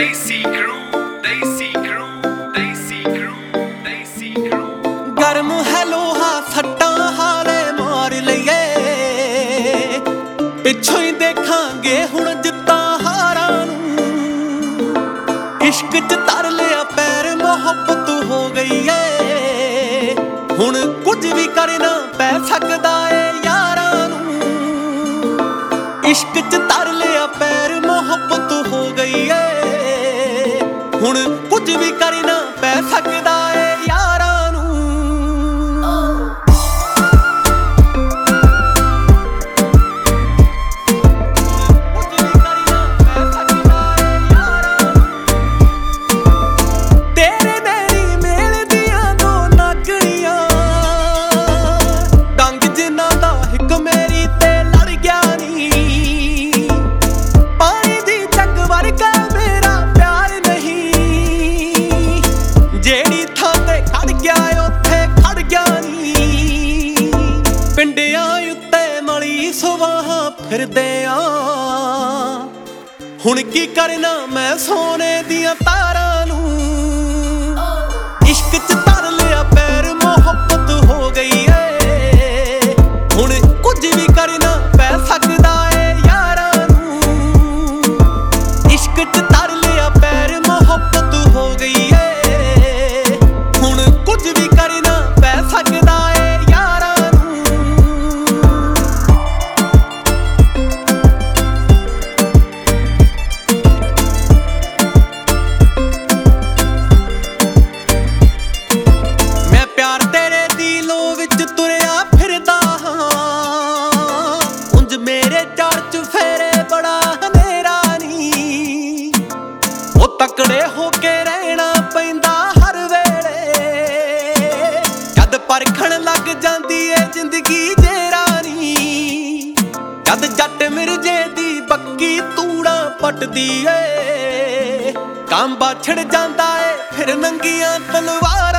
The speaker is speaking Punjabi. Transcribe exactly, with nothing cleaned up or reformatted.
Desi crew, Desi crew, Desi crew, Desi crew। ਗਰਮ ਹੈ ਲੋਹਾ ਸੱਟਾਂ ਹਾਲੇ ਮਾਰ ਲਈਏ, ਪਿੱਛੋਂ ਹੀ ਦੇਖਾਂਗੇ ਹੁਣ ਜਿੱਤਾਂ ਹਾਰਾਂ ਨੂੰ। ਇਸ਼ਕ ਚ ਧਰ ਲਿਆ ਪੈਰ ਮੁਹੱਬਤ ਹੋ ਗਈ ਏ, ਹੁਣ ਕੁਝ ਵੀ ਕਰਨਾ ਪੈ ਸਕਦਾ ਏ ਯਾਰਾਂ ਨੂੰ। ਇਸ਼ਕ ਚ ਧਰ ਲਿਆ ਪੈਰ ਮੁਹੱਬਤ ਹੋ ਗਈ ਏ, ਹੁਣ ਕੁਝ ਵੀ ਕਰਨਾ ਪੈ ਸਕਦਾ ਏ ਯਾਰਾਂ ਨੂੰ। ਕੁਝ ਵੀ ਕਰਨਾ ਪੈ ਸਕਦਾ ਏ ਯਾਰਾਂ ਨੂੰ। ਤੇਰੇ ਮੇਰੀ ਮੇਲ ਦੀਆਂ ਦੋ ਨਾਗਣੀਆਂ, ਡੰਗ ਜਿਨ੍ਹਾਂ ਦਾ ਇੱਕ ਮੇਰੀ ਤੇ ਲੜ ਗਿਆ ਨੀ। ਪਾਣੀ ਦੀ ਚੱਕ ਵਰਗਾ ਮੇਰਾ ਪਿਆਰ ਨਹੀਂ, ਜਿਹੜੀ ਥਾਂ ਤੇ ਖੜ ਗਿਆ ਉੱਥੇ ਖੜ ਗਿਆ ਨੀ। ਪਿੰਡਿਆਂ ਉੱਤੇ ਮਲੀ ਸੁਆਹਾਂ ਫਿਰਦੇ ਆ, ਹੁਣ ਕੀ ਕਰਨਾ ਮੈਂ ਸੋਨੇ ਦੀਆਂ ਤਾਰਾਂ ਨੂੰ। ਇਸ਼ਕ ਚ ਧਰ ਲਿਆ ਪੈਰ ਮੁਹੱਬਤ ਹੋ ਗਈ ਏ, ਹੁਣ ਕੁਝ ਵੀ ਕਰਨਾ ਪੈ ਸਕਦਾ ਏ ਯਾਰਾਂ ਨੂੰ। ਇਸ਼ਕ ਚ ਧਰ ਲਿਆ ਪੈਰ ਮੁਹੱਬਤ ਹੋ ਗਈ ਏ, ਹੁਣ ਕੁਝ ਵੀ ਕਰਨਾ ਪੈ ਸਕਦਾ ਏ ਯਾਰਾਂ ਨੂੰ। ਮੈਂ ਪਿਆਰ ਤੇਰੇ ਦੀ ਲੋ ਵਿੱਚ ਤੁਰਿਆ ਫਿਰਦਾ ਹਾਂ, ਉਂਝ ਮੇਰੇ ਚਾਰ ਚੁਫੇਰੇ ਬੜਾ ਹਨੇਰਾ ਨੀ। ਉਹ ਤਕੜੇ ਹੋ ਕੇ ਰਹਿਣਾ ਪੈਂਦਾ ਹਰ ਵੇਲੇ, ਜਦ ਪਰਖਣ ਲੱਗ ਜਾਂਦੀ ਏ ਜ਼ਿੰਦਗੀ ਜੇਰਾ ਨੀ। ਜਦ ਜੱਟ ਮਿਰਜੇ ਦੀ ਬੱਕੀ ਤੂੜਾ ਪੱਟਦੀ ਏ, ਕਾਂਬਾ ਛਿੜ ਜਾਂਦਾ ਏ ਫਿਰ ਨੰਗੀਆਂ ਤਲਵਾਰਾਂ